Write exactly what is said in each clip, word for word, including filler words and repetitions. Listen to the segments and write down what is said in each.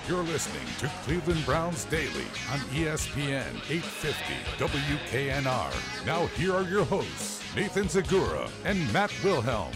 You're listening to Cleveland Browns Daily on E S P N eight fifty W K N R. Now here are your hosts, Nathan Zagura and Matt Wilhelm.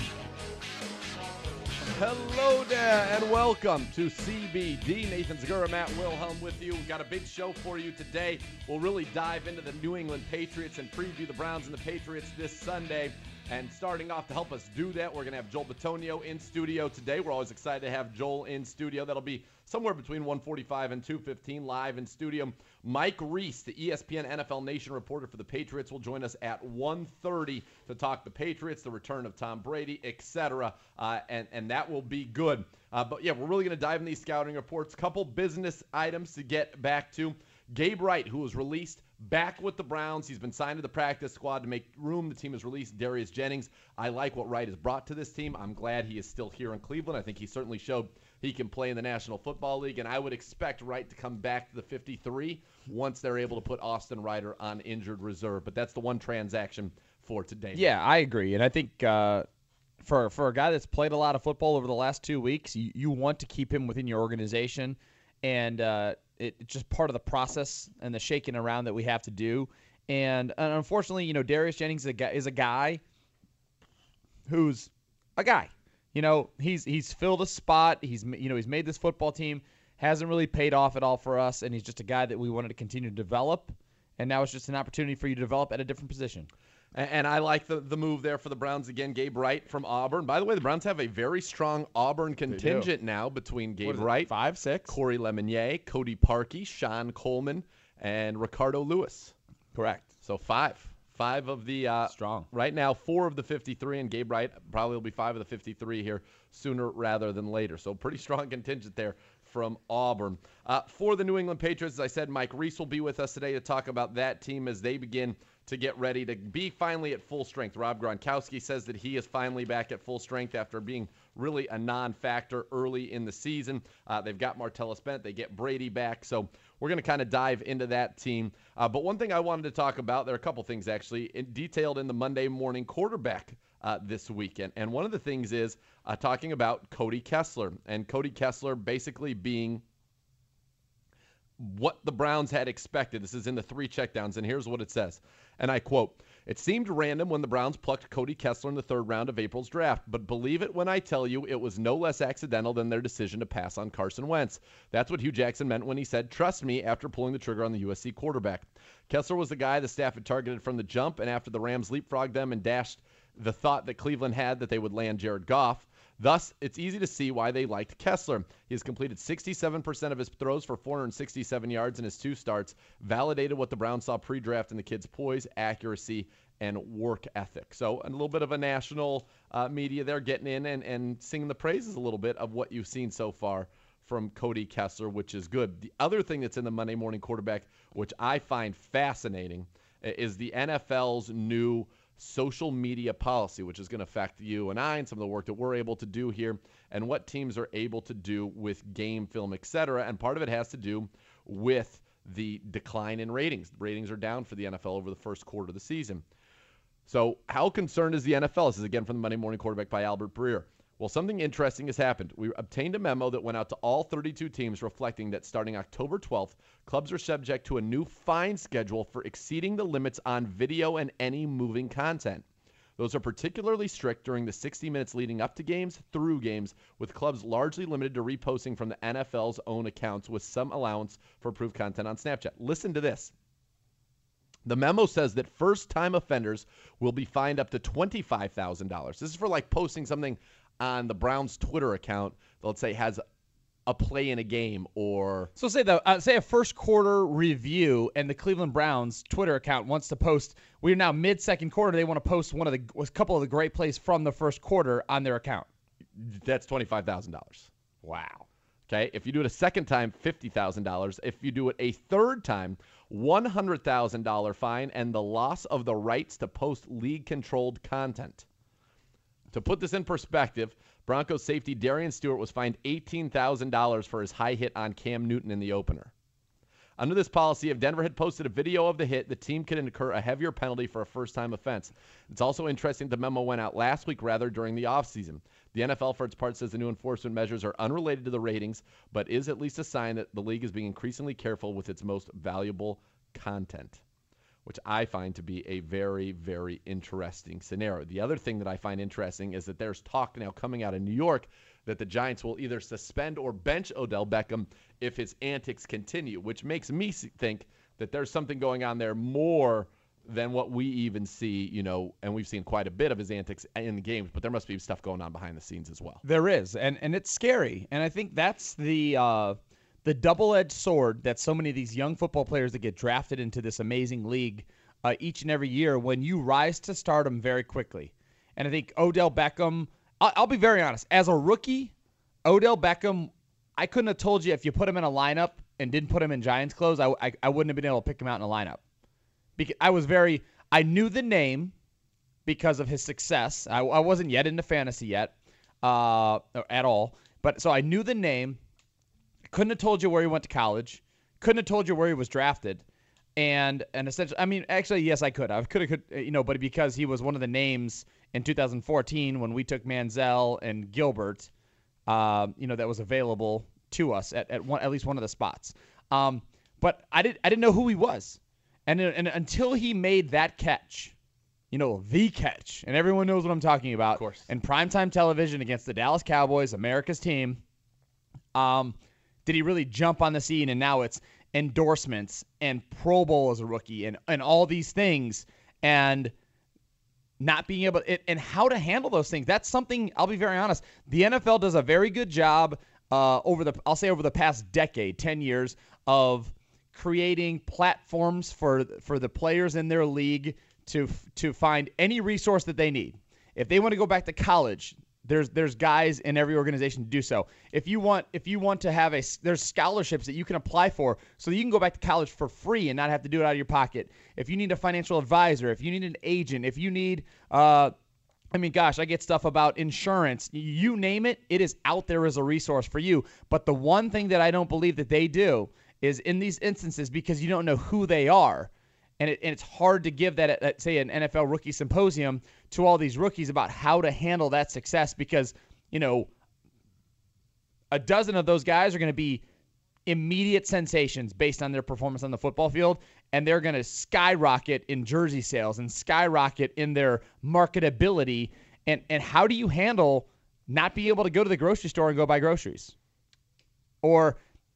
Hello there and welcome to C B D. Nathan Zagura, Matt Wilhelm with you. We've got a big show for you today. We'll really dive into the New England Patriots and preview the Browns and the Patriots this Sunday. And starting off to help us do that, we're going to have Joel Bitonio in studio today. We're always excited to have Joel in studio. That'll be somewhere between one forty-five and two fifteen live in studio. Mike Reese, the E S P N N F L Nation reporter for the Patriots, will join us at one thirty to talk the Patriots, the return of Tom Brady, et cetera. Uh, and, and that will be good. Uh, but, yeah, we're really going to dive in these scouting reports. Couple business items to get back to. Gabe Wright, who was released back with the Browns. He's been signed to the practice squad to make room. The team has released Darius Jennings. I like what Wright has brought to this team. I'm glad he is still here in Cleveland. I think he certainly showed he can play in the National Football League, and I would expect Wright to come back to the fifty-three once they're able to put Austin Ryder on injured reserve. But that's the one transaction for today. Yeah, I agree. And I think uh, for, for a guy that's played a lot of football over the last two weeks, you, you want to keep him within your organization. And uh, it, it's just part of the process and the shaking around that we have to do. And, and unfortunately, you know, Darius Jennings is a, guy, is a guy who's a guy. You know, he's he's filled a spot. He's you know he's made this football team, hasn't really paid off at all for us, and he's just a guy that we wanted to continue to develop. And now it's just an opportunity for you to develop at a different position. And I like the, the move there for the Browns again. Gabe Wright from Auburn. By the way, the Browns have a very strong Auburn contingent now between Gabe Wright, five, six, Corey Lemonnier, Cody Parkey, Sean Coleman, and Ricardo Lewis. Correct. So five. Five of the uh, strong right now, four of the fifty-three, and Gabe Wright probably will be five of the fifty-three here sooner rather than later. So pretty strong contingent there from Auburn. Uh, for the New England Patriots, as I said, Mike Reese will be with us today to talk about that team as they begin to get ready to be finally at full strength. Rob Gronkowski says that he is finally back at full strength after being really a non-factor early in the season. Uh, they've got Martellus Bennett. They get Brady back. So we're going to kind of dive into that team. Uh, but one thing I wanted to talk about, there are a couple things actually in, detailed in the Monday morning quarterback uh, this weekend. And one of the things is uh, talking about Cody Kessler. And Cody Kessler basically being what the Browns had expected. This is in the three checkdowns, and here's what it says. And I quote, "It seemed random when the Browns plucked Cody Kessler in the third round of April's draft, but believe it when I tell you it was no less accidental than their decision to pass on Carson Wentz. That's what Hugh Jackson meant when he said, 'Trust me,' after pulling the trigger on the U S C quarterback. Kessler was the guy the staff had targeted from the jump, and after the Rams leapfrogged them and dashed the thought that Cleveland had that they would land Jared Goff. Thus, it's easy to see why they liked Kessler. He has completed sixty-seven percent of his throws for four hundred sixty-seven yards in his two starts, validated what the Browns saw pre-draft in the kid's poise, accuracy, and work ethic." So a little bit of a national uh, media there getting in and, and singing the praises a little bit of what you've seen so far from Cody Kessler, which is good. The other thing that's in the Monday morning quarterback, which I find fascinating, is the N F L's new social media policy, which is going to affect you and I and some of the work that we're able to do here and what teams are able to do with game film, et cetera. And part of it has to do with the decline in ratings. Ratings are down for the N F L over the first quarter of the season. So how concerned is the N F L? This is again from the Monday Morning Quarterback by Albert Breer. Well, something interesting has happened. We obtained a memo that went out to all thirty-two teams reflecting that starting October twelfth, clubs are subject to a new fine schedule for exceeding the limits on video and any moving content. Those are particularly strict during the sixty minutes leading up to games, through games, with clubs largely limited to reposting from the N F L's own accounts with some allowance for approved content on Snapchat. Listen to this. The memo says that first-time offenders will be fined up to twenty-five thousand dollars. This is for like posting something on the Browns Twitter account that, let's say, has a play in a game or... So say the uh, say a first quarter review and the Cleveland Browns Twitter account wants to post, we're now mid-second quarter, they want to post one of the a couple of the great plays from the first quarter on their account. That's twenty-five thousand dollars. Wow. Okay, if you do it a second time, fifty thousand dollars. If you do it a third time, one hundred thousand dollars fine and the loss of the rights to post league-controlled content. To put this in perspective, Broncos safety Darian Stewart was fined eighteen thousand dollars for his high hit on Cam Newton in the opener. Under this policy, if Denver had posted a video of the hit, the team could incur a heavier penalty for a first-time offense. It's also interesting the memo went out last week, rather, during the offseason. The N F L, for its part, says the new enforcement measures are unrelated to the ratings, but is at least a sign that the league is being increasingly careful with its most valuable content, which I find to be a very, very interesting scenario. The other thing that I find interesting is that there's talk now coming out of New York that the Giants will either suspend or bench Odell Beckham if his antics continue, which makes me think that there's something going on there more than what we even see, you know, and we've seen quite a bit of his antics in the games, but there must be stuff going on behind the scenes as well. There is, and and it's scary, and I think that's the uh, the double-edged sword that so many of these young football players that get drafted into this amazing league uh, each and every year, when you rise to stardom very quickly. And I think Odell Beckham, I'll, I'll be very honest, as a rookie, Odell Beckham, I couldn't have told you if you put him in a lineup and didn't put him in Giants clothes, I, I, I wouldn't have been able to pick him out in a lineup. Because I was very, I knew the name because of his success. I, I wasn't yet into fantasy yet, uh, at all. But so I knew the name. Couldn't have told you where he went to college. Couldn't have told you where he was drafted. And and essentially, I mean, actually, yes, I could. I could have, could, you know, but because he was one of the names in two thousand fourteen when we took Manziel and Gilbert, uh, you know, that was available to us at at one at least one of the spots. Um, but I didn't I didn't know who he was. And, and until he made that catch, you know, the catch, and everyone knows what I'm talking about, of course, in primetime television against the Dallas Cowboys, America's team, um, did he really jump on the scene? And now it's endorsements and Pro Bowl as a rookie and, and all these things, and not being able to, and how to handle those things. That's something, I'll be very honest, the N F L does a very good job uh, over the, I'll say over the past decade, ten years, of creating platforms for for the players in their league to to find any resource that they need. If they want to go back to college, there's there's guys in every organization to do so. If you want if you want to have a there's scholarships that you can apply for so that you can go back to college for free and not have to do it out of your pocket. If you need a financial advisor, if you need an agent, if you need uh I mean, gosh, I get stuff about insurance. You name it, it is out there as a resource for you. But the one thing that I don't believe that they do is in these instances, because you don't know who they are, and, it, and it's hard to give that at, at, say, an N F L rookie symposium to all these rookies about how to handle that success, because, you know, a dozen of those guys are going to be immediate sensations based on their performance on the football field, and they're going to skyrocket in jersey sales and skyrocket in their marketability. And, and how do you handle not being able to go to the grocery store and go buy groceries? Or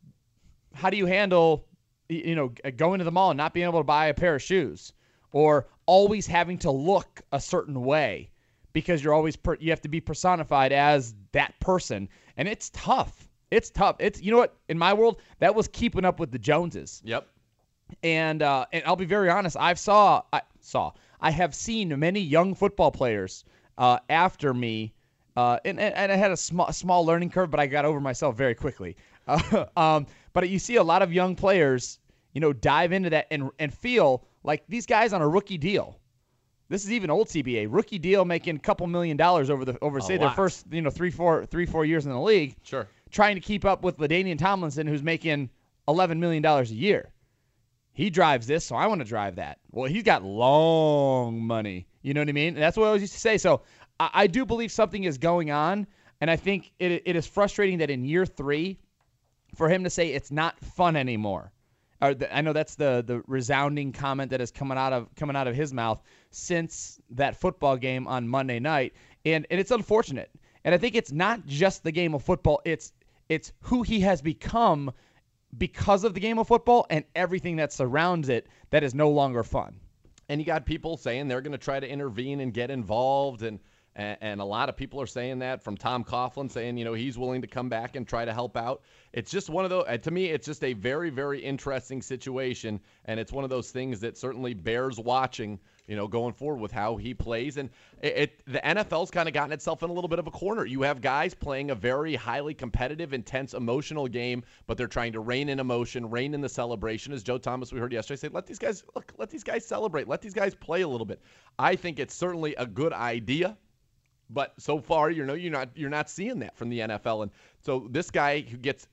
how do you handle, you know, going to the mall and not being able to buy a pair of shoes, or always having to look a certain way because you're always per, you have to be personified as that person, and it's tough. It's tough. It's, you know what, in my world, that was keeping up with the Joneses. Yep. And uh, and I'll be very honest. I've saw I saw I have seen many young football players uh, after me, uh, and, and and I had a small small learning curve, but I got over myself very quickly. Uh, um, but you see a lot of young players, you know, dive into that and and feel like these guys on a rookie deal. This is even old C B A rookie deal, making a couple million dollars over the over say their first you know three four three four years in the league. Sure. Trying to keep up with LaDainian Tomlinson, who's making eleven million dollars a year. He drives this, so I want to drive that. Well, he's got long money. You know what I mean? And that's what I always used to say. So I, I do believe something is going on, and I think it it is frustrating that in year three, for him to say it's not fun anymore. Or the, I know that's the the resounding comment that is coming out of coming out of his mouth since that football game on Monday night, and and it's unfortunate. And I think it's not just the game of football; it's it's who he has become because of the game of football and everything that surrounds it that is no longer fun. And you got people saying they're going to try to intervene and get involved, and And, and a lot of people are saying that, from Tom Coughlin saying, you know, he's willing to come back and try to help out. It's just one of those, to me, it's just a very, very interesting situation. And it's one of those things that certainly bears watching, you know, going forward with how he plays. And it, it the N F L's kind of gotten itself in a little bit of a corner. You have guys playing a very highly competitive, intense, emotional game, but they're trying to rein in emotion, rein in the celebration. As Joe Thomas, we heard yesterday, say, let these guys, look, let these guys celebrate. Let these guys play a little bit. I think it's certainly a good idea. But so far, you know, you're not you're not seeing that from the N F L. And so this guy who gets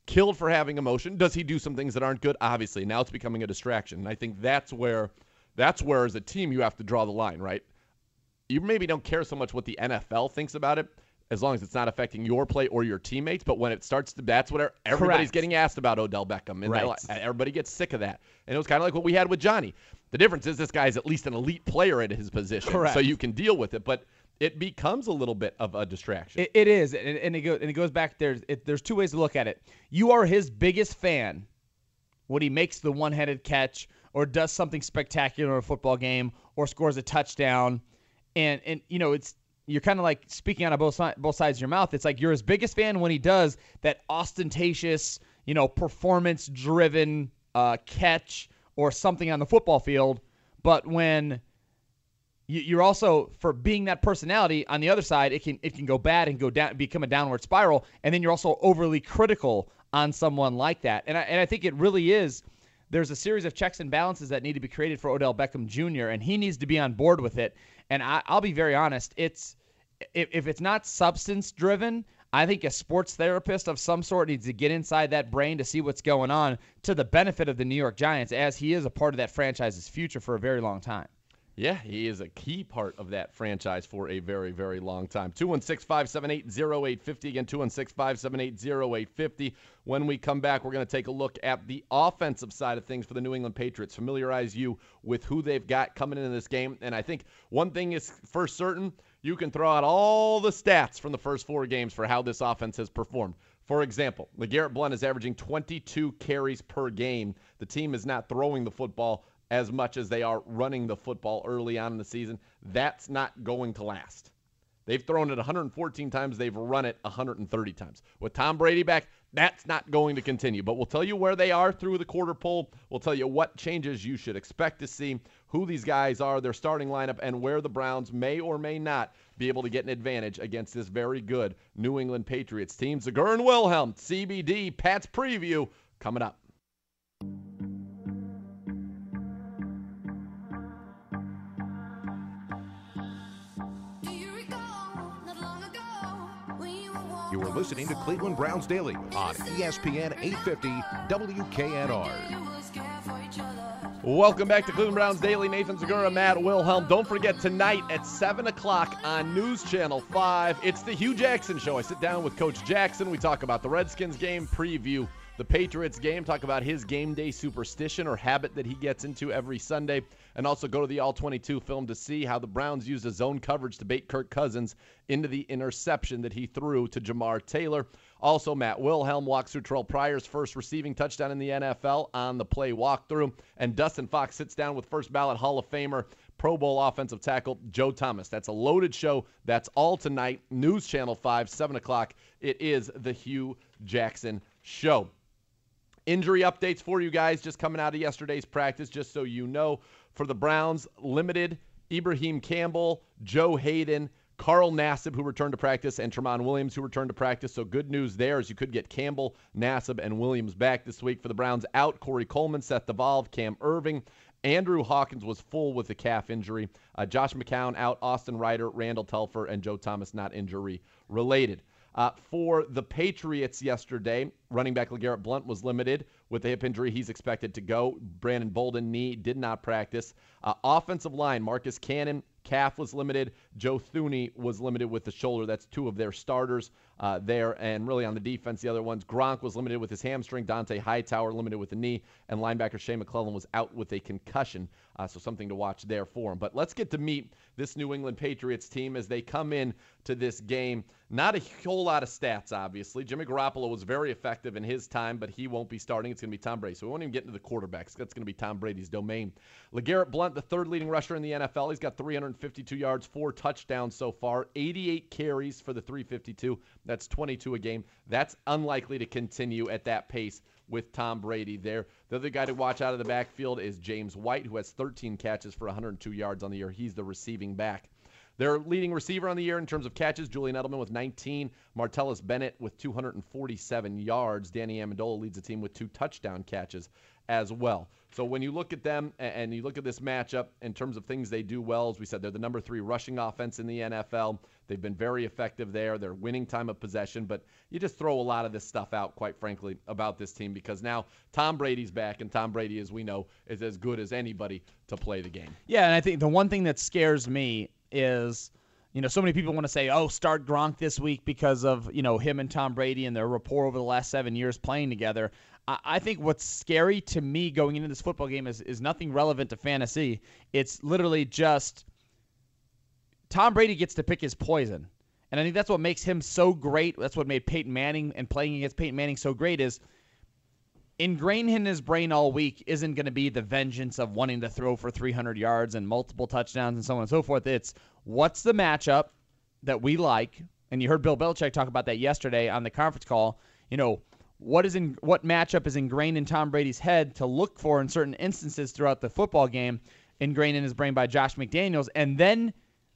killed for having emotion. Does he do some things that aren't good? Obviously. Now it's becoming a distraction. And I think that's where that's where as a team you have to draw the line, right? You maybe don't care so much what the N F L thinks about it, as long as it's not affecting your play or your teammates. But when it starts to, that's what everybody's Correct. getting asked about Odell Beckham. And right. that, everybody gets sick of that. And it was kind of like what we had with Johnny. The difference is this guy is at least an elite player at his position. Correct. So you can deal with it. But it becomes a little bit of a distraction. It, it is, and, and, it go, and it goes back, there's, it, there's two ways to look at it. You are his biggest fan when he makes the one-handed catch or does something spectacular in a football game or scores a touchdown. And, and you know, it's you're kind of like speaking out of both, si- both sides of your mouth. It's like you're his biggest fan when he does that ostentatious, you know, performance-driven uh, catch or something on the football field. But when you, you're also, for being that personality, on the other side, it can it can go bad and go down, become a downward spiral. And then you're also overly critical on someone like that. And I, and I think it really is. There's a series of checks and balances that need to be created for Odell Beckham Junior, and he needs to be on board with it. And I, I'll be very honest, it's if, if it's not substance-driven, I think a sports therapist of some sort needs to get inside that brain to see what's going on to the benefit of the New York Giants, as he is a part of that franchise's future for a very long time. Yeah, he is a key part of that franchise for a very, very long time. two one six, five seven eight, zero eight five zero. Again, two one six, five seven eight, zero eight five zero. When we come back, we're going to take a look at the offensive side of things for the New England Patriots, familiarize you with who they've got coming into this game. And I think one thing is for certain, you can throw out all the stats from the first four games for how this offense has performed. For example, LeGarrette Blount is averaging twenty-two carries per game. The team is not throwing the football as much as they are running the football early on in the season. That's not going to last. They've thrown it one hundred fourteen times. They've run it one hundred thirty times. With Tom Brady back, that's not going to continue. But we'll tell you where they are through the quarter poll. We'll tell you what changes you should expect to see, who these guys are, their starting lineup, and where the Browns may or may not be able to get an advantage against this very good New England Patriots team. Zegura and Wilhelm, C B D, Pat's Preview, coming up. You are listening to Cleveland Browns Daily on E S P N eight fifty W K N R. Welcome back to Cleveland Browns Daily. Nathan Zegura, Matt Wilhelm. Don't forget, tonight at seven o'clock on News Channel five, it's the Hugh Jackson Show. I sit down with Coach Jackson. We talk about the Redskins game, preview the Patriots game, talk about his game day superstition or habit that he gets into every Sunday, and also go to the all twenty-two film to see how the Browns used a zone coverage to bait Kirk Cousins into the interception that he threw to Jamar Taylor. Also, Matt Wilhelm walks through Terrell Pryor's first receiving touchdown in the N F L on the play walkthrough, and Dustin Fox sits down with first ballot Hall of Famer, Pro Bowl offensive tackle Joe Thomas. That's a loaded show. That's all tonight. News Channel five, seven o'clock. It is the Hugh Jackson Show. Injury updates for you guys just coming out of yesterday's practice, just so you know. For the Browns, limited Ibrahim Campbell, Joe Hayden, Carl Nassib, who returned to practice, and Tramon Williams, who returned to practice. So good news there, as you could get Campbell, Nassib, and Williams back this week. For the Browns, out Corey Coleman, Seth DeValve, Cam Irving. Andrew Hawkins was full with a calf injury. Uh, Josh McCown out, Austin Ryder, Randall Telfer, and Joe Thomas not injury related. Uh, for the Patriots yesterday, running back LeGarrette Blount was limited with a hip injury. He's expected to go. Brandon Bolden, knee, did not practice. Uh, offensive line, Marcus Cannon, calf was limited. Joe Thuney was limited with the shoulder. That's two of their starters uh, there. And really on the defense, the other ones, Gronk was limited with his hamstring. Dante Hightower limited with the knee. And linebacker Shea McClellan was out with a concussion. Uh, so something to watch there for him. But let's get to meet this New England Patriots team as they come in to this game. Not a whole lot of stats, obviously. Jimmy Garoppolo was very effective in his time, but he won't be starting. It's going to be Tom Brady. So we won't even get into the quarterbacks. That's going to be Tom Brady's domain. LeGarrette Blount, the third leading rusher in the N F L. He's got three hundred fifty-two yards, four touchdowns so far, eighty-eight carries for the three fifty-two. That's twenty-two a game. That's unlikely to continue at that pace with Tom Brady there. The other guy to watch out of the backfield is James White, who has thirteen catches for one hundred two yards on the year. He's the receiving back. Their leading receiver on the year in terms of catches, Julian Edelman with nineteen, Martellus Bennett with two hundred forty-seven yards. Danny Amendola leads the team with two touchdown catches as well. So when you look at them and you look at this matchup in terms of things they do well, as we said, they're the number three rushing offense in the N F L. They've been very effective there. They're winning time of possession, but you just throw a lot of this stuff out, quite frankly, about this team because now Tom Brady's back, and Tom Brady, as we know, is as good as anybody to play the game. Yeah, and I think the one thing that scares me is, you know, so many people want to say, oh, start Gronk this week because of, you know, him and Tom Brady and their rapport over the last seven years playing together. I think what's scary to me going into this football game is, is nothing relevant to fantasy. It's literally just Tom Brady gets to pick his poison. And I think that's what makes him so great. That's what made Peyton Manning and playing against Peyton Manning so great is ingrained in his brain all week isn't going to be the vengeance of wanting to throw for three hundred yards and multiple touchdowns and so on and so forth. It's what's the matchup that we like. And you heard Bill Belichick talk about that yesterday on the conference call. You know, What is in what matchup is ingrained in Tom Brady's head to look for in certain instances throughout the football game, ingrained in his brain by Josh McDaniels, and then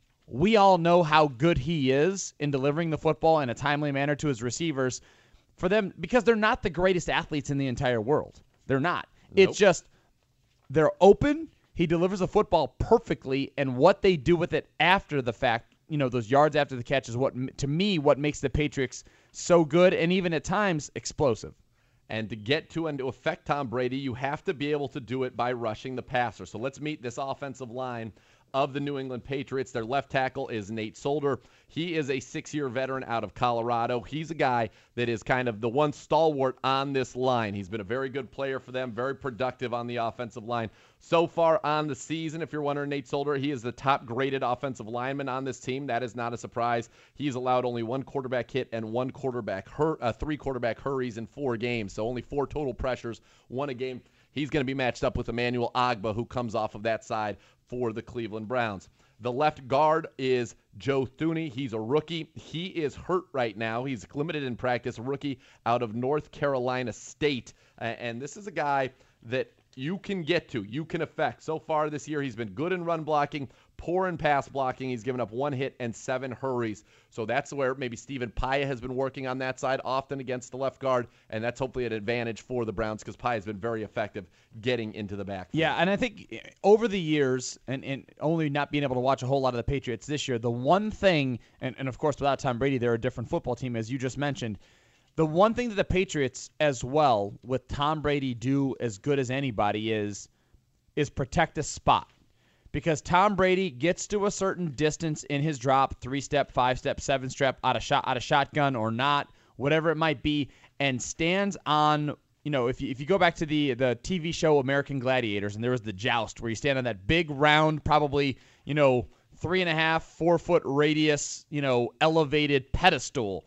we all know how good he is in delivering the football in a timely manner to his receivers. For them, because they're not the greatest athletes in the entire world, they're not. Nope. It's just they're open. He delivers the football perfectly, and what they do with it after the fact, you know, those yards after the catch is what, to me, what makes the Patriots so good and even at times explosive. And to get to and to affect Tom Brady, you have to be able to do it by rushing the passer. So let's meet this offensive line of the New England Patriots. Their left tackle is Nate Solder. He is a six-year veteran out of Colorado. He's a guy that is kind of the one stalwart on this line. He's been a very good player for them, very productive on the offensive line. So far on the season, if you're wondering, Nate Solder, he is the top-graded offensive lineman on this team. That is not a surprise. He's allowed only one quarterback hit and one quarterback hur- uh, three quarterback hurries in four games, so only four total pressures, one a game. He's going to be matched up with Emmanuel Ogbah, who comes off of that side for the Cleveland Browns. The left guard is Joe Thuney. He's a rookie. He is hurt right now. He's limited in practice, a rookie out of North Carolina State. And this is a guy that you can get to, you can affect. So far this year, he's been good in run blocking, poor in pass blocking. He's given up one hit and seven hurries. So that's where maybe Stephen Paya has been working on that side often against the left guard, and that's hopefully an advantage for the Browns because Paya has been very effective getting into the backfield. Yeah, and I think over the years, and, and only not being able to watch a whole lot of the Patriots this year, the one thing, and, and of course without Tom Brady, they're a different football team, as you just mentioned. The one thing that the Patriots as well, with Tom Brady, do as good as anybody is, is protect a spot. Because Tom Brady gets to a certain distance in his drop, three-step, five-step, seven-step, out of shot, out of shotgun or not, whatever it might be, and stands on, you know, if you, if you go back to the, the T V show American Gladiators, and there was the joust where you stand on that big, round, probably, you know, three and a half, four-foot radius, you know, elevated pedestal.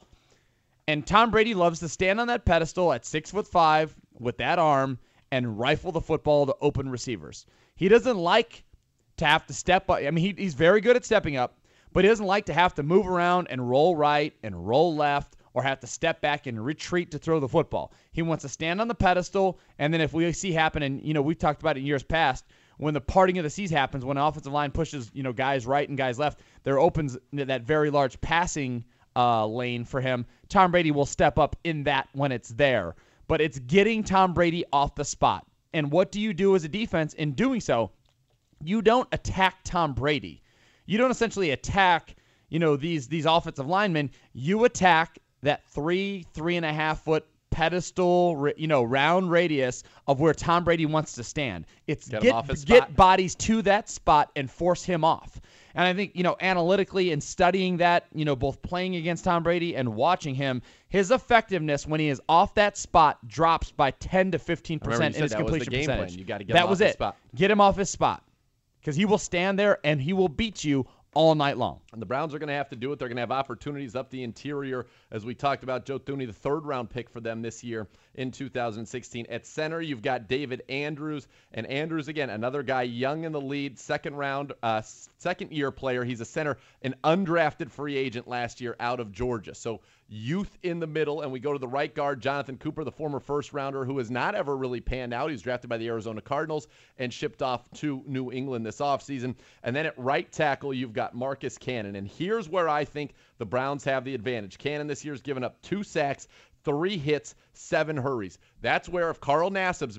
And Tom Brady loves to stand on that pedestal at six foot five with that arm and rifle the football to open receivers. He doesn't like to have to step up. I mean, he, he's very good at stepping up, but he doesn't like to have to move around and roll right and roll left or have to step back and retreat to throw the football. He wants to stand on the pedestal, and then if we see happen, and you know, we've talked about it in years past, when the parting of the seas happens, when the offensive line pushes, you know, guys right and guys left, there opens that very large passing Uh, lane for him. Tom Brady will step up in that when it's there. But it's getting Tom Brady off the spot. And what do you do as a defense in doing so? You don't attack Tom Brady. You don't essentially attack, you know, these these offensive linemen. You attack that three, three and a half foot pedestal, you know, round radius of where Tom Brady wants to stand. It's get, get, get bodies to that spot and force him off. And I think, you know, analytically and studying that, you know, both playing against Tom Brady and watching him, his effectiveness when he is off that spot drops by ten to fifteen percent in his completion percentage. You got to get that him was off it. his spot. Get him off his spot because he will stand there and he will beat you all night long. And the Browns are going to have to do it. They're going to have opportunities up the interior. As we talked about, Joe Thuney, the third-round pick for them this year in two thousand sixteen. At center, you've got David Andrews. And Andrews, again, another guy young in the lead, second-round, uh, second-year player. He's a center, an undrafted free agent last year out of Georgia. So youth in the middle, and we go to the right guard, Jonathan Cooper, the former first-rounder who has not ever really panned out. He was drafted by the Arizona Cardinals and shipped off to New England this offseason. And then at right tackle, you've got Marcus Cannon. And here's where I think the Browns have the advantage. Cannon this year has given up two sacks, three hits, seven hurries. That's where if Carl Nassib's back,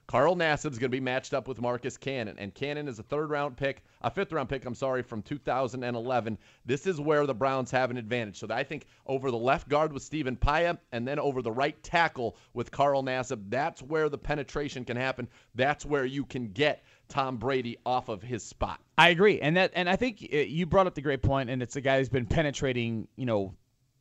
Carl Nassib's going to be matched up with Marcus Cannon, and Cannon is a third-round pick, a fifth-round pick, I'm sorry, from two thousand eleven. This is where the Browns have an advantage. So I think over the left guard with Stephen Paea and then over the right tackle with Carl Nassib, that's where the penetration can happen. That's where you can get Tom Brady off of his spot. I agree, and that, and I think you brought up the great point, and it's a guy who's been penetrating, you know,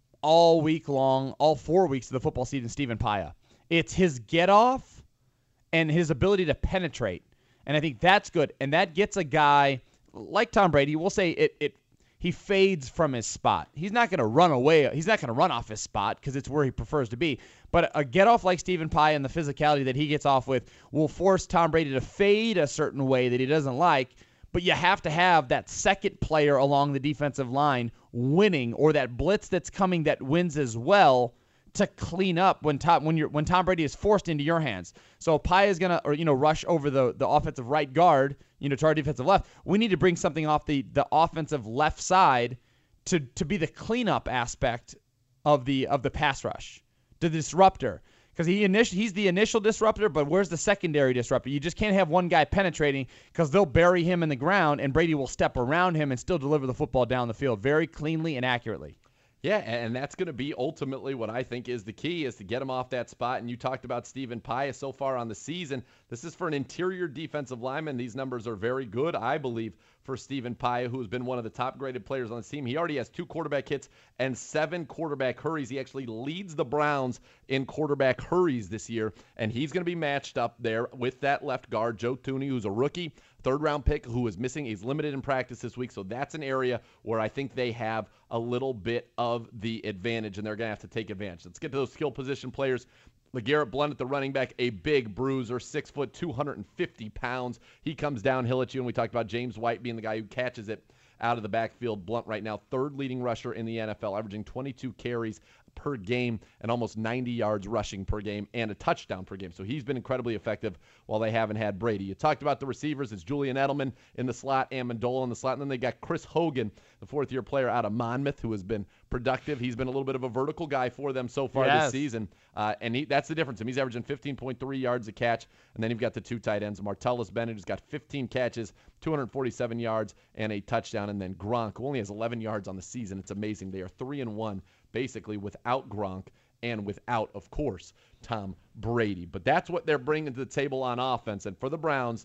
all week long, all four weeks of the football season, Stephen Paea. It's his get-off and his ability to penetrate. And I think that's good. And that gets a guy like Tom Brady, we'll say it it he fades from his spot. He's not going to run away. He's not going to run off his spot because it's where he prefers to be. But a get-off like Stephen Paea and the physicality that he gets off with will force Tom Brady to fade a certain way that he doesn't like. But you have to have that second player along the defensive line winning, or that blitz that's coming that wins as well, to clean up when Tom when you're when Tom Brady is forced into your hands. So Paea is gonna or you know rush over the, the offensive right guard, you know, to our defensive left. We need to bring something off the, the offensive left side to to be the cleanup aspect of the of the pass rush, the disruptor. Because he init- he's the initial disruptor, but where's the secondary disruptor? You just can't have one guy penetrating because they'll bury him in the ground and Brady will step around him and still deliver the football down the field very cleanly and accurately. Yeah, and that's going to be ultimately what I think is the key, is to get him off that spot. And you talked about Stephen Paea so far on the season. This is for an interior defensive lineman. These numbers are very good, I believe, for Stephen Paea, who has been one of the top-graded players on the team. He already has two quarterback hits and seven quarterback hurries. He actually leads the Browns in quarterback hurries this year, and he's going to be matched up there with that left guard, Joe Thuney, who's a rookie, third-round pick who is missing. He's limited in practice this week, so that's an area where I think they have a little bit of the advantage, and they're going to have to take advantage. Let's get to those skill position players. LeGarrette Blount at the running back, a big bruiser, six foot, two hundred fifty pounds. He comes downhill at you, and we talked about James White being the guy who catches it out of the backfield. Blount right now, third leading rusher in the N F L, averaging twenty-two carries per game and almost ninety yards rushing per game and a touchdown per game. So he's been incredibly effective while they haven't had Brady. You talked about the receivers. It's Julian Edelman in the slot, Amendola in the slot, and then they got Chris Hogan, the fourth-year player out of Monmouth, who has been productive. He's been a little bit of a vertical guy for them so far yes. this season, uh, and he, that's the difference. He's averaging fifteen point three yards a catch, and then you've got the two tight ends. Martellus Bennett has got fifteen catches, two hundred forty-seven yards, and a touchdown, and then Gronk, who only has eleven yards on the season. It's amazing. They are three and one basically without Gronk and without, of course, Tom Brady. But that's what they're bringing to the table on offense. And for the Browns,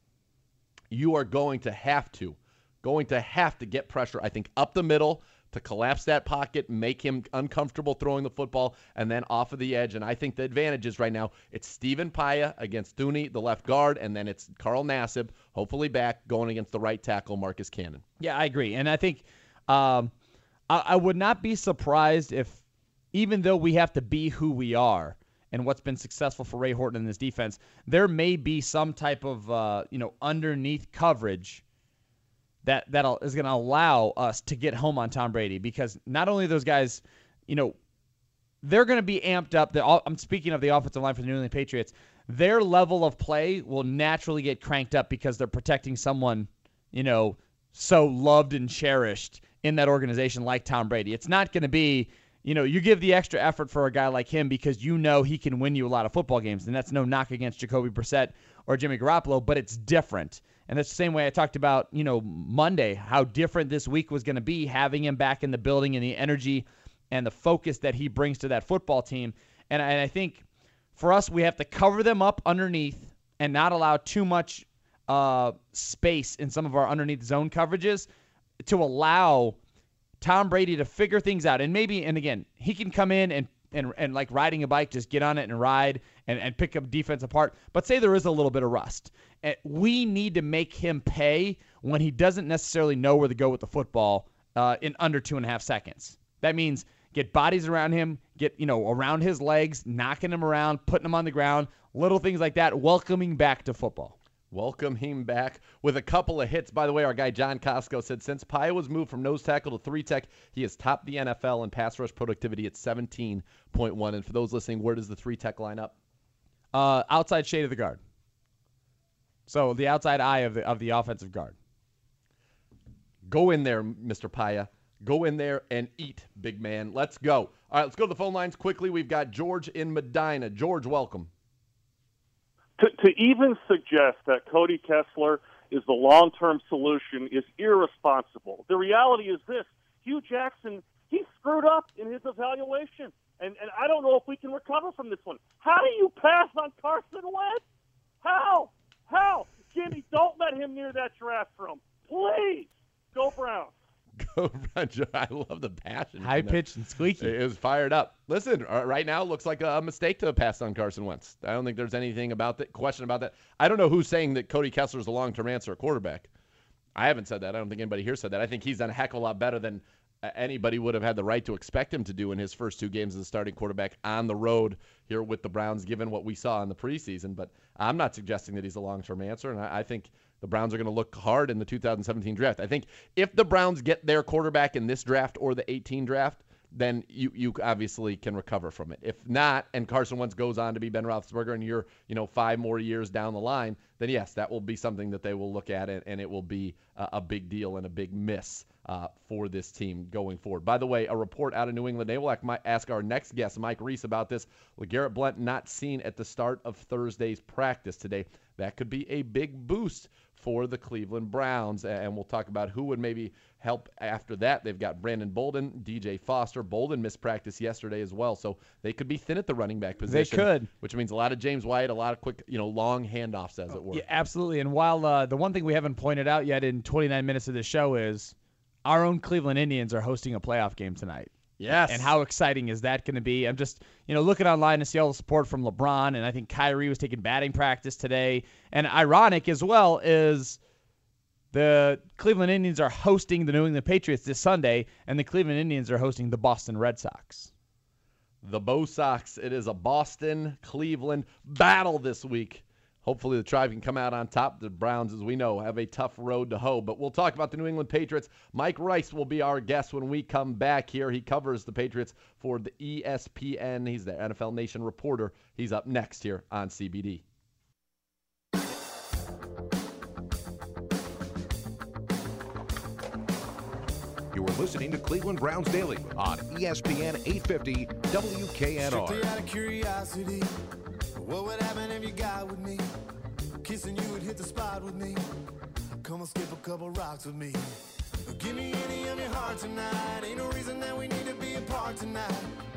you are going to have to, going to have to get pressure, I think, up the middle to collapse that pocket, make him uncomfortable throwing the football, and then off of the edge. And I think the advantage is right now it's Stephen Paea against Thuney, the left guard, and then it's Carl Nassib, hopefully back, going against the right tackle, Marcus Cannon. Yeah, I agree. And I think um, – I, I would not be surprised if, even though we have to be who we are and what's been successful for Ray Horton in this defense, there may be some type of uh, you know underneath coverage that that is going to allow us to get home on Tom Brady, because not only those guys, you know, they're going to be amped up. The, I'm speaking of the offensive line for the New England Patriots. Their level of play will naturally get cranked up because they're protecting someone, you know, so loved and cherished in that organization like Tom Brady. It's not going to be, you know, you give the extra effort for a guy like him because you know he can win you a lot of football games, and that's no knock against Jacoby Brissett or Jimmy Garoppolo, but it's different. And that's the same way I talked about, you know, Monday, how different this week was going to be, having him back in the building and the energy and the focus that he brings to that football team. And I, and I think for us, we have to cover them up underneath and not allow too much uh, space in some of our underneath zone coverages to allow Tom Brady to figure things out. And maybe, and again, he can come in and, and, and like riding a bike, just get on it and ride and, and pick up defense apart. But say there is a little bit of rust. And we need to make him pay when he doesn't necessarily know where to go with the football uh, in under two and a half seconds. That means get bodies around him, get, you know, around his legs, knocking him around, putting him on the ground, little things like that, welcoming back to football. Welcome him back with a couple of hits. By the way, our guy John Costco said since Paea was moved from nose tackle to three tech, he has topped the N F L in pass rush productivity at seventeen point one. And for those listening, where does the three tech line up? Uh, outside shade of the guard. So the outside eye of the of the offensive guard. Go in there, Mister Paea. Go in there and eat, big man. Let's go. All right, let's go to the phone lines quickly. We've got George in Medina. George, welcome. To, to even suggest that Cody Kessler is the long-term solution is irresponsible. The reality is this. Hugh Jackson, he screwed up in his evaluation, and, and I don't know if we can recover from this one. How do you pass on Carson Wentz? How? How? Jimmy, don't let him near that draft room. Please. Go Browns. Go Browns. I love the passion. High pitched and squeaky. It was fired up. Listen, right now it looks like a mistake to pass on Carson Wentz. I don't think there's anything about that question about that. I don't know who's saying that Cody Kessler is the long-term answer at quarterback. I haven't said that. I don't think anybody here said that. I think he's done a heck of a lot better than anybody would have had the right to expect him to do in his first two games as a starting quarterback on the road here with the Browns, given what we saw in the preseason. But I'm not suggesting that he's a long-term answer, and I, I think the Browns are going to look hard in the two thousand seventeen draft. I think if the Browns get their quarterback in this draft or the eighteen draft, then you you obviously can recover from it. If not, and Carson Wentz goes on to be Ben Roethlisberger and you're, you know, five more years down the line, then yes, that will be something that they will look at, and, and it will be a, a big deal and a big miss uh, for this team going forward. By the way, a report out of New England, they will ask our next guest, Mike Reese, about this. LeGarrette Blount not seen at the start of Thursday's practice today. That could be a big boost for the Cleveland Browns, and we'll talk about who would maybe help after that. They've got Brandon Bolden, D J Foster. Bolden missed practice yesterday as well, so they could be thin at the running back position. They could. Which means a lot of James White, a lot of quick, you know, long handoffs, as it were. Yeah, absolutely. And while uh, the one thing we haven't pointed out yet in twenty-nine minutes of the show is our own Cleveland Indians are hosting a playoff game tonight. Yes. And how exciting is that going to be? I'm just, you know, looking online to see all the support from LeBron, and I think Kyrie was taking batting practice today. And ironic as well is the Cleveland Indians are hosting the New England Patriots this Sunday, and the Cleveland Indians are hosting the Boston Red Sox. The Bo Sox. It is a Boston-Cleveland battle this week. Hopefully the Tribe can come out on top. The Browns, as we know, have a tough road to hoe. But we'll talk about the New England Patriots. Mike Rice will be our guest when we come back here. He covers the Patriots for the E S P N. He's the N F L Nation reporter. He's up next here on C B D. You are listening to Cleveland Browns Daily on E S P N eight fifty W K N R. Strictly out of curiosity, what would happen if you got with me? Kissing you would hit the spot with me. Come and skip a couple rocks with me. Give me any of your heart tonight. Ain't no reason that we need to be apart tonight.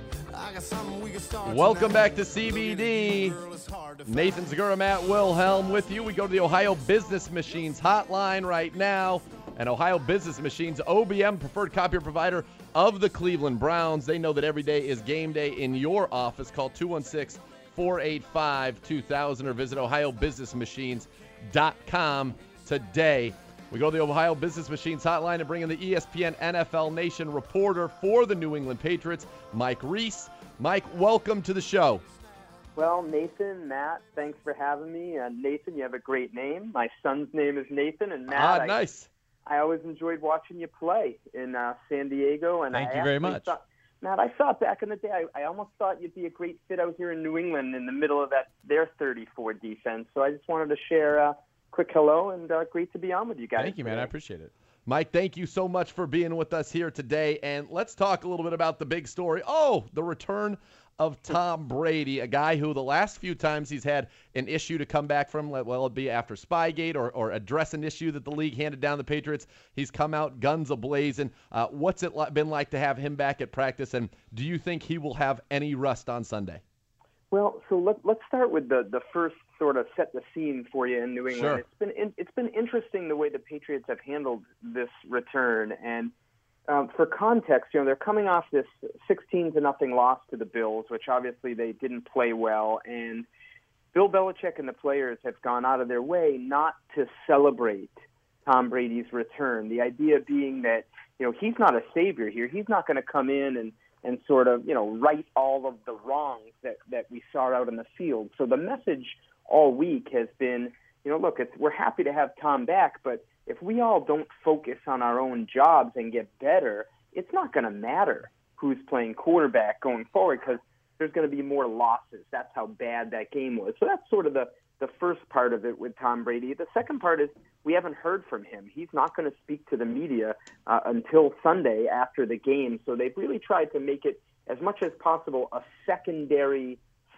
I got something we can start. Welcome tonight. back to C B D. Nathan Segura, Matt Wilhelm with you. We go to the Ohio Business Machines hotline right now. And Ohio Business Machines, O B M, preferred copier provider of the Cleveland Browns. They know that every day is game day in your office. Call two one six, four eight five, two thousand or visit ohio business machines dot com today. We go to the Ohio Business Machines hotline and bring in the E S P N N F L Nation reporter for the New England Patriots, Mike Reese. Mike, welcome to the show. Well, Nathan, Matt, thanks for having me. Uh, Nathan, you have a great name. My son's name is Nathan, and Matt, Ah, nice. I, I always enjoyed watching you play in uh, San Diego. And Thank I you very actually much. Thought, Matt, I thought back in the day, I, I almost thought you'd be a great fit out here in New England in the middle of that their thirty-four defense. So I just wanted to share a quick hello, and uh, great to be on with you guys. Thank you, man. today. I appreciate it. Mike, thank you so much for being with us here today. And let's talk a little bit about the big story. Oh, the return of Tom Brady, a guy who the last few times he's had an issue to come back from, well, it'd be after Spygate or, or address an issue that the league handed down the Patriots. He's come out guns a-blazing. Uh, what's it been like to have him back at practice, and do you think he will have any rust on Sunday? Well, so let, let's start with the, the first sort of set the scene for you in New England. Sure. It's been in, it's been interesting the way the Patriots have handled this return. And um, for context, you know, they're coming off this sixteen to nothing loss to the Bills, which obviously they didn't play well. And Bill Belichick and the players have gone out of their way not to celebrate Tom Brady's return. The idea being that, you know, he's not a savior here. He's not going to come in and and sort of, you know, right all of the wrongs that, that we saw out in the field. So the message all week has been, you know, look, it's, we're happy to have Tom back, but if we all don't focus on our own jobs and get better, it's not going to matter who's playing quarterback going forward because there's going to be more losses. That's how bad that game was. So that's sort of the, the first part of it with Tom Brady. The second part is we haven't heard from him. He's not going to speak to the media uh, until Sunday after the game. So they've really tried to make it as much as possible a secondary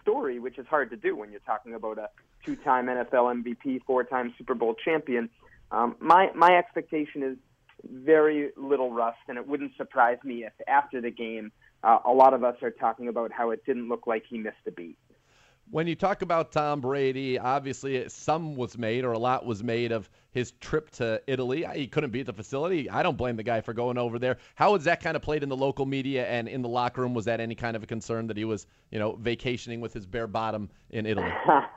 story, which is hard to do when you're talking about a two-time N F L M V P, four-time Super Bowl champion. Um, my my expectation is very little rust, and it wouldn't surprise me if after the game, uh, a lot of us are talking about how it didn't look like he missed a beat. When you talk about Tom Brady, obviously some was made or a lot was made of his trip to Italy. He couldn't be at the facility. I don't blame the guy for going over there. How was that kind of played in the local media and in the locker room? Was that any kind of a concern that he was, you know, vacationing with his bare bottom in Italy?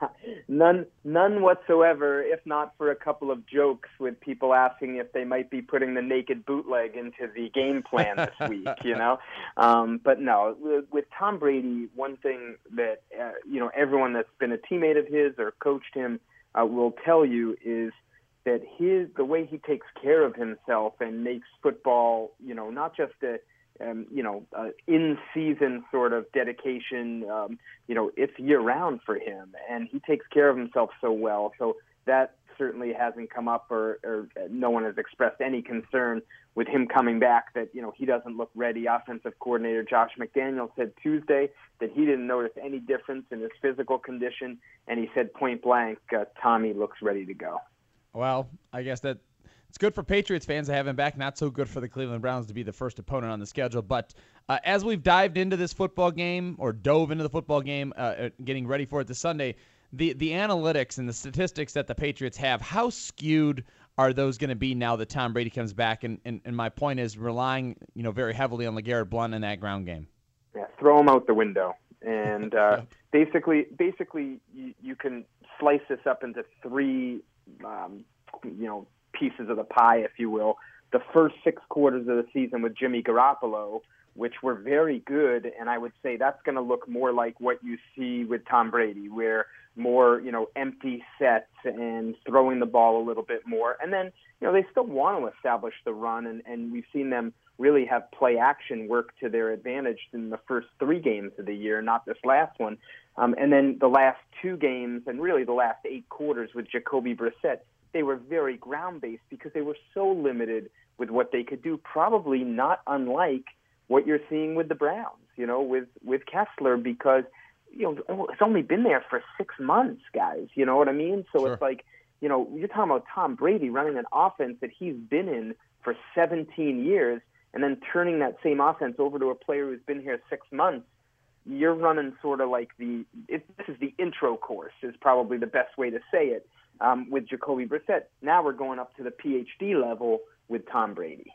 None, none whatsoever, if not for a couple of jokes with people asking if they might be putting the naked bootleg into the game plan this week, you know? Um, but no, with, with Tom Brady, one thing that, uh, you know, everyone that's been a teammate of his or coached him uh, will tell you is that his the way he takes care of himself and makes football, you know, not just a Um, you know, uh, in-season sort of dedication, um, you know, it's year-round for him, and he takes care of himself so well. So that certainly hasn't come up, or, or no one has expressed any concern with him coming back that, you know, he doesn't look ready. Offensive coordinator Josh McDaniels said Tuesday that he didn't notice any difference in his physical condition, and he said point blank, uh, Tommy looks ready to go. Well, I guess that it's good for Patriots fans to have him back. Not so good for the Cleveland Browns to be the first opponent on the schedule. But uh, as we've dived into this football game, or dove into the football game, uh, getting ready for it this Sunday, the the analytics and the statistics that the Patriots have, how skewed are those going to be now that Tom Brady comes back? And, and and my point is relying, you know, very heavily on LeGarrette Blount in that ground game. Yeah, throw him out the window. And uh, basically, basically, you, you can slice this up into three, um, you know, pieces of the pie, if you will. The first six quarters of the season with Jimmy Garoppolo, which were very good, and I would say that's going to look more like what you see with Tom Brady, where more, you know, empty sets and throwing the ball a little bit more. And then, you know, they still want to establish the run, and, and we've seen them really have play action work to their advantage in the first three games of the year, not this last one. Um, and then the last two games, and really the last eight quarters with Jacoby Brissett, they were very ground-based because they were so limited with what they could do, probably not unlike what you're seeing with the Browns, you know, with, with Kessler, because, you know, it's only been there for six months, guys, you know what I mean? So Sure. It's like, you know, you're talking about Tom Brady running an offense that he's been in for seventeen years and then turning that same offense over to a player who's been here six months. You're running sort of like the it, – this is the intro course is probably the best way to say it. Um, with Jacoby Brissett. Now we're going up to the P H D level with Tom Brady.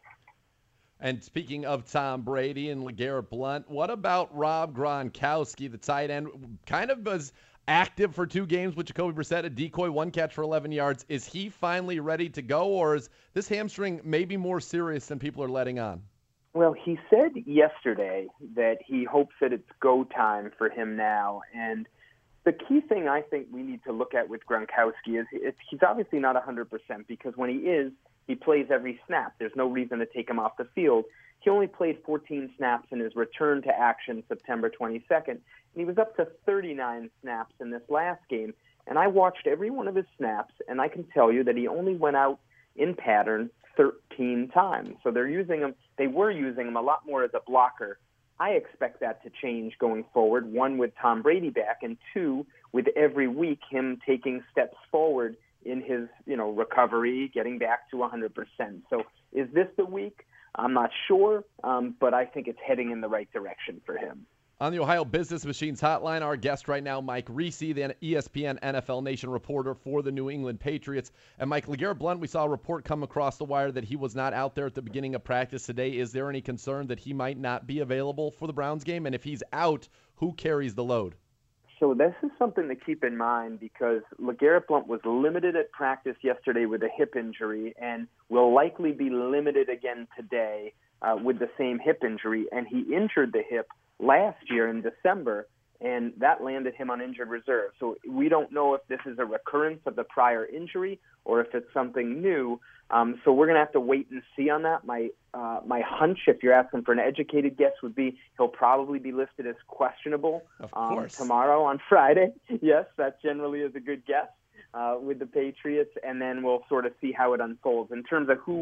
And speaking of Tom Brady and LeGarrette Blount, what about Rob Gronkowski, the tight end? Kind of was active for two games with Jacoby Brissett, a decoy, one catch for eleven yards. Is he finally ready to go, or is this hamstring maybe more serious than people are letting on? Well, he said yesterday that he hopes that it's go time for him now, and the key thing I think we need to look at with Gronkowski is it's, he's obviously not one hundred percent because when he is, he plays every snap. There's no reason to take him off the field. He only played fourteen snaps in his return to action September twenty-second, and he was up to thirty-nine snaps in this last game. And I watched every one of his snaps, and I can tell you that he only went out in pattern thirteen times. So they're using him, they were using him a lot more as a blocker. I expect that to change going forward, one, with Tom Brady back, and two, with every week him taking steps forward in his, you know, recovery, getting back to one hundred percent. So is this the week? I'm not sure, um, but I think it's heading in the right direction for him. On the Ohio Business Machines hotline, our guest right now, Mike Reese, the E S P N N F L Nation reporter for the New England Patriots. And Mike, LeGarrette Blount, we saw a report come across the wire that he was not out there at the beginning of practice today. Is there any concern that he might not be available for the Browns game? And if he's out, who carries the load? So this is something to keep in mind because LeGarrette Blount was limited at practice yesterday with a hip injury and will likely be limited again today uh, with the same hip injury. And he injured the hip last year in December, and that landed him on injured reserve. So we don't know if this is a recurrence of the prior injury or if it's something new. Um, so we're going to have to wait and see on that. My uh, my hunch, if you're asking for an educated guess, would be he'll probably be listed as questionable um, tomorrow on Friday. Yes, that generally is a good guess uh, with the Patriots, and then we'll sort of see how it unfolds. In terms of who would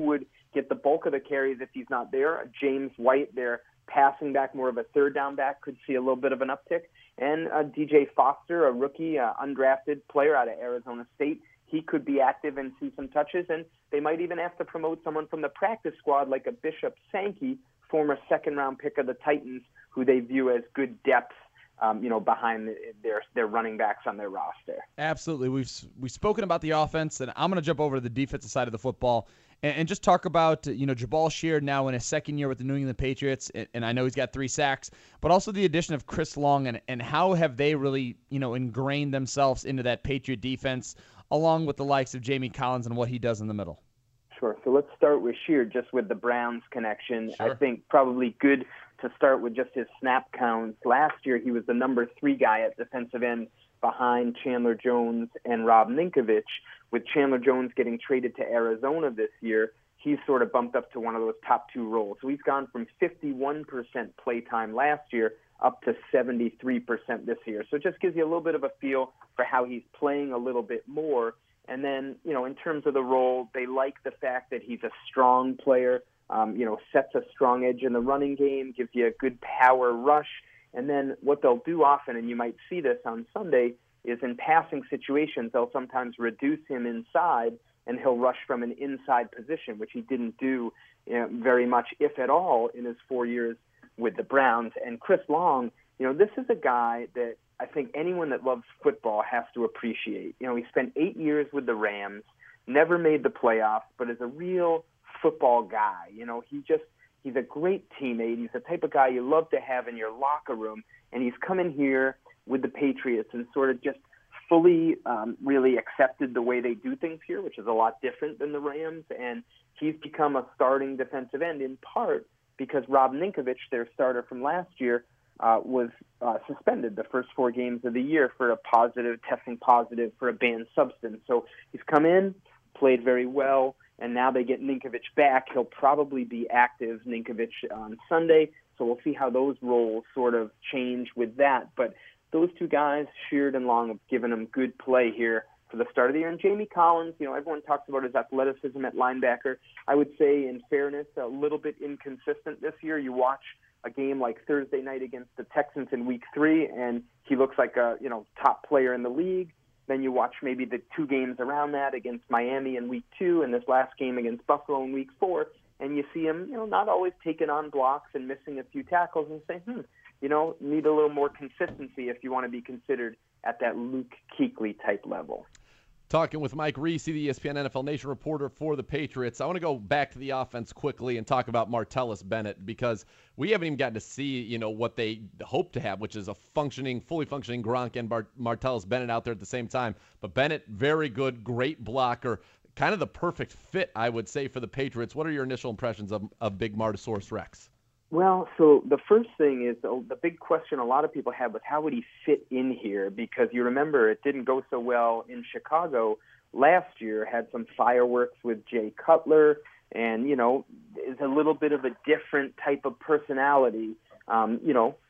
get the bulk of the carries if he's not there. James White, their passing back, more of a third down back, could see a little bit of an uptick. And uh, D J Foster, a rookie, uh, undrafted player out of Arizona State, he could be active and see some touches. And they might even have to promote someone from the practice squad like a Bishop Sankey, former second-round pick of the Titans, who they view as good depth, um, you know, behind their their running backs on their roster. Absolutely. We've we've spoken about the offense, and I'm going to jump over to the defensive side of the football and, and just talk about, you know, Jabal Sheard now in his second year with the New England Patriots, and, and I know he's got three sacks, but also the addition of Chris Long, and, and how have they really, you know, ingrained themselves into that Patriot defense, along with the likes of Jamie Collins and what he does in the middle? Sure. So let's start with Sheard, just with the Browns connection. Sure. I think probably good to start with just his snap counts. Last year, he was the number three guy at defensive end behind Chandler Jones and Rob Ninkovich. With Chandler Jones getting traded to Arizona this year, he's sort of bumped up to one of those top two roles. So he's gone from fifty-one percent playtime last year up to seventy-three percent this year. So it just gives you a little bit of a feel for how he's playing a little bit more. And then, you know, in terms of the role, they like the fact that he's a strong player, um, you know, sets a strong edge in the running game, gives you a good power rush. And then what they'll do often, and you might see this on Sunday, is in passing situations, they'll sometimes reduce him inside and he'll rush from an inside position, which he didn't do, you know, very much, if at all, in his four years with the Browns. And Chris Long, you know, this is a guy that I think anyone that loves football has to appreciate. You know, he spent eight years with the Rams, never made the playoffs, but is a real football guy. You know, he just, he's a great teammate. He's the type of guy you love to have in your locker room. And he's come in here with the Patriots and sort of just fully um, really accepted the way they do things here, which is a lot different than the Rams. And he's become a starting defensive end in part because Rob Ninkovich, their starter from last year, Uh, was uh, suspended the first four games of the year for a positive, testing positive for a banned substance. So he's come in, played very well, and now they get Ninkovich back. He'll probably be active, Ninkovich, on Sunday. So we'll see how those roles sort of change with that. But those two guys, Sheard and Long, have given them good play here for the start of the year. And Jamie Collins, you know, everyone talks about his athleticism at linebacker. I would say, in fairness, a little bit inconsistent this year. You watch a game like Thursday night against the Texans in week three, and he looks like a, you know, top player in the league. Then you watch maybe the two games around that against Miami in week two and this last game against Buffalo in week four, and you see him, you know, not always taking on blocks and missing a few tackles, and say, hmm, you know, need a little more consistency if you want to be considered at that Luke Kuechly type level. Talking with Mike Reese, the E S P N N F L Nation reporter for the Patriots. I want to go back to the offense quickly and talk about Martellus Bennett, because we haven't even gotten to see, you know, what they hope to have, which is a functioning, fully functioning Gronk and Bar- Martellus Bennett out there at the same time. But Bennett, very good, great blocker, kind of the perfect fit, I would say, for the Patriots. What are your initial impressions of, of Big Martosaurus Rex? Well, so the first thing is the, the big question a lot of people have was how would he fit in here? Because you remember it didn't go so well in Chicago last year, had some fireworks with Jay Cutler, and, you know, is a little bit of a different type of personality, um, you know,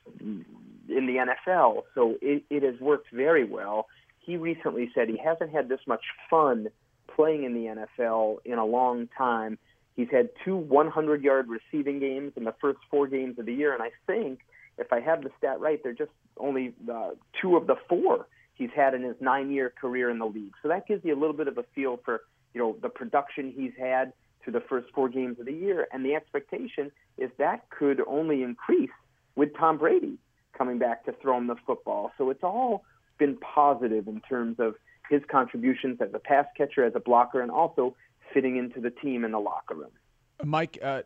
in the N F L. So it, it has worked very well. He recently said he hasn't had this much fun playing in the N F L in a long time. He's had two hundred-yard receiving games in the first four games of the year, and I think, if I have the stat right, they're just only uh, two of the four he's had in his nine-year career in the league. So that gives you a little bit of a feel for, you know, the production he's had through the first four games of the year, and the expectation is that could only increase with Tom Brady coming back to throw him the football. So it's all been positive in terms of his contributions as a pass catcher, as a blocker, and also fitting into the team in the locker room. Mike, uh,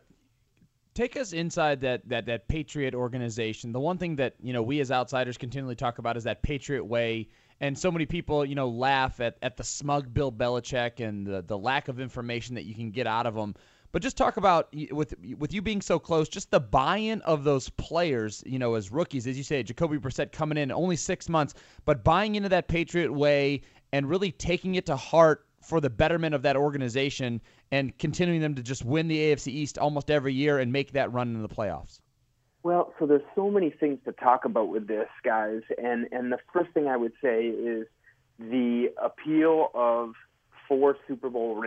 take us inside that, that that Patriot organization. The one thing that, you know, we as outsiders continually talk about is that Patriot way, and so many people, you know, laugh at, at the smug Bill Belichick and the, the lack of information that you can get out of him. But just talk about, with with you being so close, just the buy-in of those players, you know, as rookies. As you say, Jacoby Brissett coming in only six months, but buying into that Patriot way and really taking it to heart for the betterment of that organization and continuing them to just win the A F C East almost every year and make that run into the playoffs? Well, so there's so many things to talk about with this, guys. And, and the first thing I would say is the appeal of four Super Bowl rings.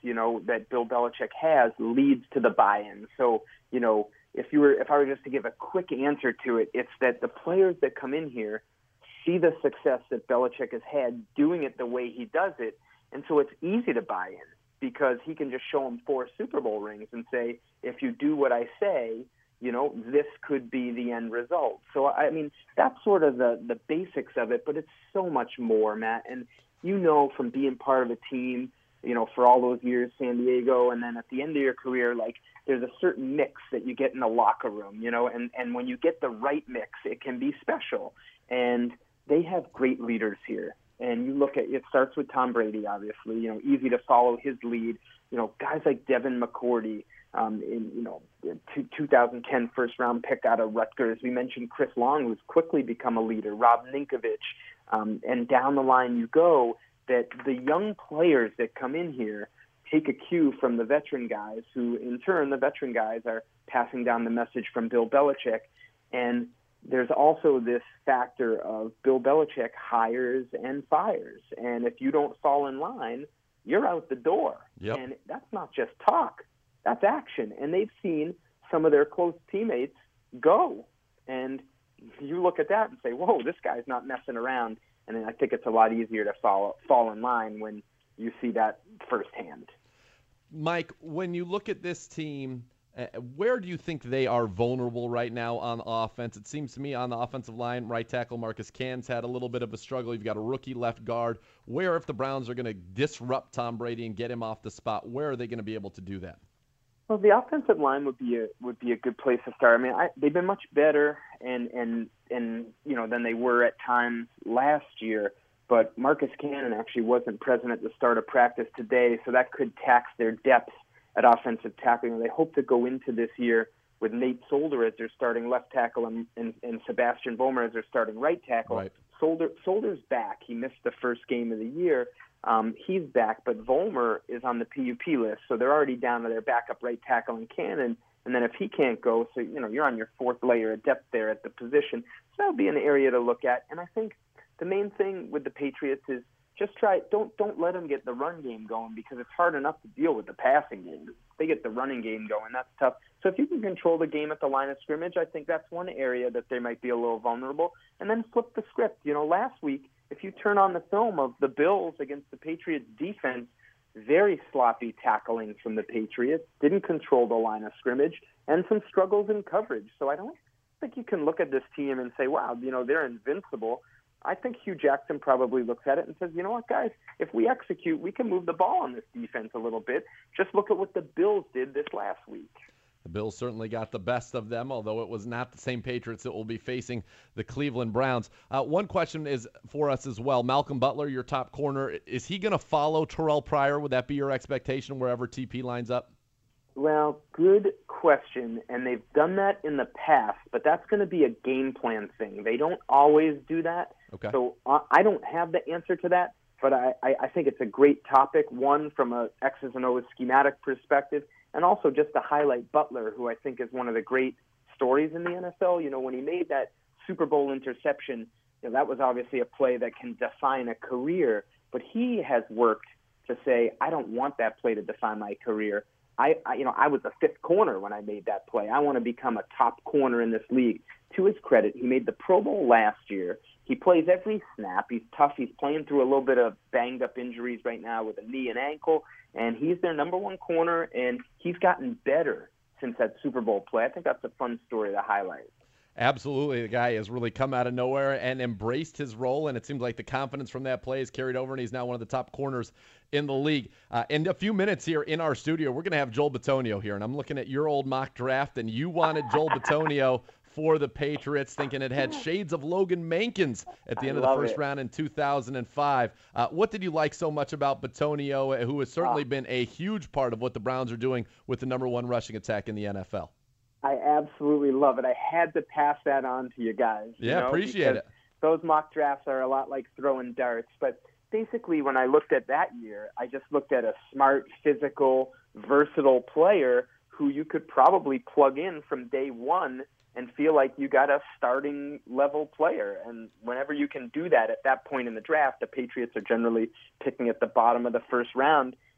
you know, that Bill Belichick has leads to the buy-in. So, you know, if you were, if I were just to give a quick answer to it, it's that the players that come in here see the success that Belichick has had doing it the way he does it, and so it's easy to buy in because he can just show them four Super Bowl rings and say, if you do what I say, you know, this could be the end result. So, I mean, that's sort of the, the basics of it, but it's so much more, Matt. And you know from being part of a team, you know, for all those years, San Diego, and then at the end of your career, like, there's a certain mix that you get in the locker room, you know, and, and when you get the right mix, it can be special. And they have great leaders here. And you look at, it starts with Tom Brady, obviously, you know, easy to follow his lead. You know, guys like Devin McCourty, um, in, you know, two thousand ten first round pick out of Rutgers. We mentioned Chris Long, who's quickly become a leader, Rob Ninkovich, um, and down the line you go, that the young players that come in here take a cue from the veteran guys, who in turn, the veteran guys are passing down the message from Bill Belichick. And there's also this factor of Bill Belichick hires and fires. And if you don't fall in line, you're out the door. Yep. And that's not just talk, that's action. And they've seen some of their close teammates go. And you look at that and say, whoa, this guy's not messing around. And I think it's a lot easier to fall, fall in line when you see that firsthand. Mike, when you look at this team, Uh, where do you think they are vulnerable right now on offense? It seems to me on the offensive line, right tackle Marcus Can's had a little bit of a struggle. You've got a rookie left guard. Where, if the Browns are going to disrupt Tom Brady and get him off the spot, where are they going to be able to do that? Well, the offensive line would be a would be a good place to start. I mean, I, they've been much better and and and you know than they were at times last year. But Marcus Cannon actually wasn't present at the start of practice today, so that could tax their depth at offensive tackling. They hope to go into this year with Nate Solder as their starting left tackle and, and, and Sebastian Vollmer as their starting right tackle. Right. Solder, Solder's back. He missed the first game of the year. Um, he's back, but Vollmer is on the P U P list, so they're already down to their backup right tackle and Cannon. And then if he can't go, so you know you're on your fourth layer of depth there at the position. So that would be an area to look at. And I think the main thing with the Patriots is just try don't don't let them get the run game going, because it's hard enough to deal with the passing game. If they get the running game going, that's tough. So if you can control the game at the line of scrimmage, I think that's one area that they might be a little vulnerable. And then flip the script. You know, last week, if you turn on the film of the Bills against the Patriots defense, very sloppy tackling from the Patriots, didn't control the line of scrimmage, and some struggles in coverage. So I don't think you can look at this team and say, wow, you know, they're invincible. I think Hugh Jackson probably looks at it and says, you know what, guys, if we execute, we can move the ball on this defense a little bit. Just look at what the Bills did this last week. The Bills certainly got the best of them, although it was not the same Patriots that will be facing the Cleveland Browns. Uh, one question is for us as well. Malcolm Butler, your top corner, is he going to follow Terrell Pryor? Would that be your expectation wherever T P lines up? Well, good question, and they've done that in the past, but that's going to be a game plan thing. They don't always do that, okay. So uh, I don't have the answer to that, but I, I, I think it's a great topic, one from a X's and O's schematic perspective, and also just to highlight Butler, who I think is one of the great stories in the N F L. You know, when he made that Super Bowl interception, you know, that was obviously a play that can define a career, but he has worked to say, I don't want that play to define my career. I, I, you know, I was a fifth corner when I made that play. I want to become a top corner in this league. To his credit, he made the Pro Bowl last year. He plays every snap. He's tough. He's playing through a little bit of banged-up injuries right now with a knee and ankle, and he's their number one corner, and he's gotten better since that Super Bowl play. I think that's a fun story to highlight. Absolutely. The guy has really come out of nowhere and embraced his role, and it seems like the confidence from that play is carried over, and he's now one of the top corners in the league. Uh, in a few minutes here in our studio, we're going to have Joel Bitonio here, and I'm looking at your old mock draft, and you wanted Joel Bitonio for the Patriots, thinking it had shades of Logan Mankins at the end of the first it. round in two thousand five. Uh, what did you like so much about Bitonio, who has certainly uh, been a huge part of what the Browns are doing with the number one rushing attack in the N F L? I absolutely love it. I had to pass that on to you guys. You yeah, know, appreciate it. Those mock drafts are a lot like throwing darts. But basically, when I looked at that year, I just looked at a smart, physical, versatile player who you could probably plug in from day one and feel like you got a starting level player. And whenever you can do that at that point in the draft, the Patriots are generally picking at the bottom of the first round.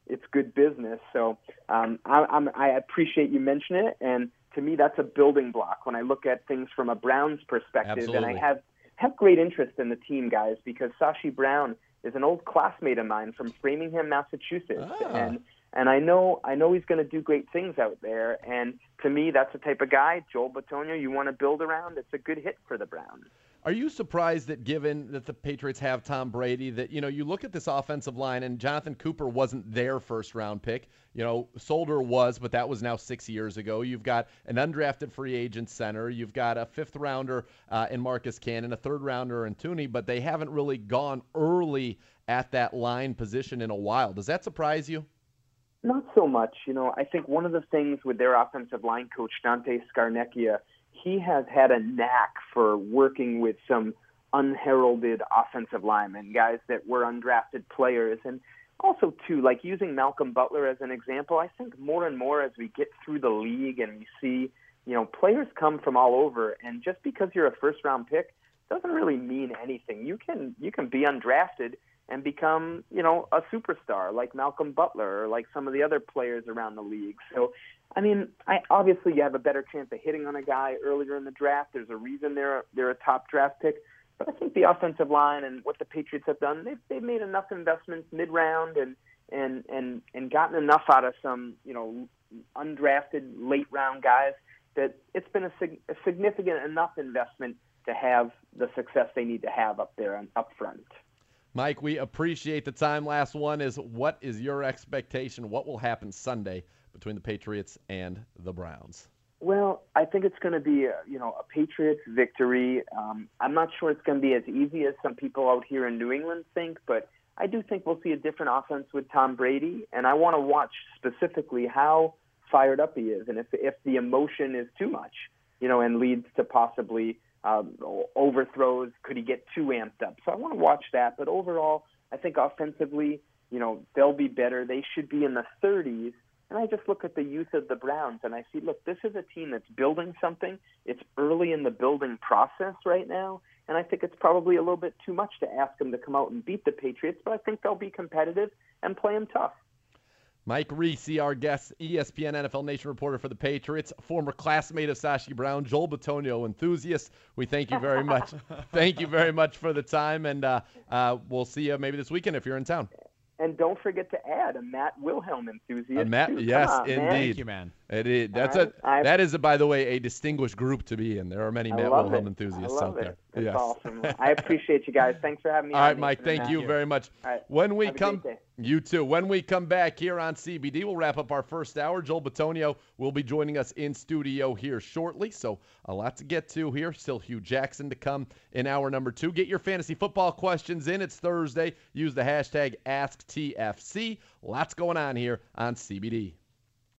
it's good business. So um, I, I'm, I appreciate you mentioning it, and to me, that's a building block when I look at things from a Browns perspective. Absolutely. And I have have great interest in the team, guys, because Sashi Brown is an old classmate of mine from Framingham, Massachusetts, Ah. and and I know I know he's going to do great things out there. And to me, that's the type of guy, Joel Bitonio, you want to build around. It's a good hit for the Browns. Are you surprised that, given that the Patriots have Tom Brady, that, you know, you look at this offensive line and Jonathan Cooper wasn't their first round pick. You know, Solder was, but that was now six years ago. You've got an undrafted free agent center. You've got a fifth rounder uh, in Marcus Cannon, a third rounder in Tooney, but they haven't really gone early at that line position in a while. Does that surprise you? Not so much. You know, I think one of the things with their offensive line coach, Dante Scarnecchia, he has had a knack for working with some unheralded offensive linemen, guys that were undrafted players. And also, too, like using Malcolm Butler as an example, I think more and more as we get through the league and we see, you know, players come from all over. And just because you're a first-round pick doesn't really mean anything. You can you can be undrafted and become, you know, a superstar like Malcolm Butler or like some of the other players around the league. So, I mean, I, obviously you have a better chance of hitting on a guy earlier in the draft. There's a reason they're they're a top draft pick. But I think the offensive line and what the Patriots have done, they've they've made enough investments mid-round and and and and gotten enough out of some, you know, undrafted late round guys that it's been a, sig- a significant enough investment to have the success they need to have up there and up front. Mike, we appreciate the time. Last one is, what is your expectation? What will happen Sunday between the Patriots and the Browns? Well, I think it's going to be, a, you know, a Patriots victory. Um, I'm not sure it's going to be as easy as some people out here in New England think, but I do think we'll see a different offense with Tom Brady, and I want to watch specifically how fired up he is, and if if the emotion is too much, you know, and leads to possibly um, overthrows. Could he get too amped up? So I want to watch that. But overall, I think offensively, you know, they'll be better. They should be in the thirties. And I just look at the youth of the Browns, and I see, look, this is a team that's building something. It's early in the building process right now, and I think it's probably a little bit too much to ask them to come out and beat the Patriots, but I think they'll be competitive and play them tough. Mike Reese, our guest, E S P N N F L Nation reporter for the Patriots, former classmate of Sashi Brown, Joel Bitonio enthusiast. We thank you very much. Thank you very much for the time, and uh, uh, we'll see you maybe this weekend if you're in town. And don't forget to add a Matt Wilhelm enthusiast. A Matt, too. yes, on, indeed. man. Thank you, man. It is. That's right. a. I- That is, a, by the way, a distinguished group to be in. There are many I Matt love Wilhelm it. enthusiasts I love out there. it. It's Yes. awesome. I appreciate you guys. Thanks for having me All on. right, Mike. Nathan and Thank Matt. you very much. All right. When we Have a come, great day. you too. When we come back here on C B D, we'll wrap up our first hour. Joel Bitonio will be joining us in studio here shortly. So a lot to get to here. Still Hugh Jackson to come in hour number two. Get your fantasy football questions in. It's Thursday. Use the hashtag Ask T F C. Lots going on here on C B D.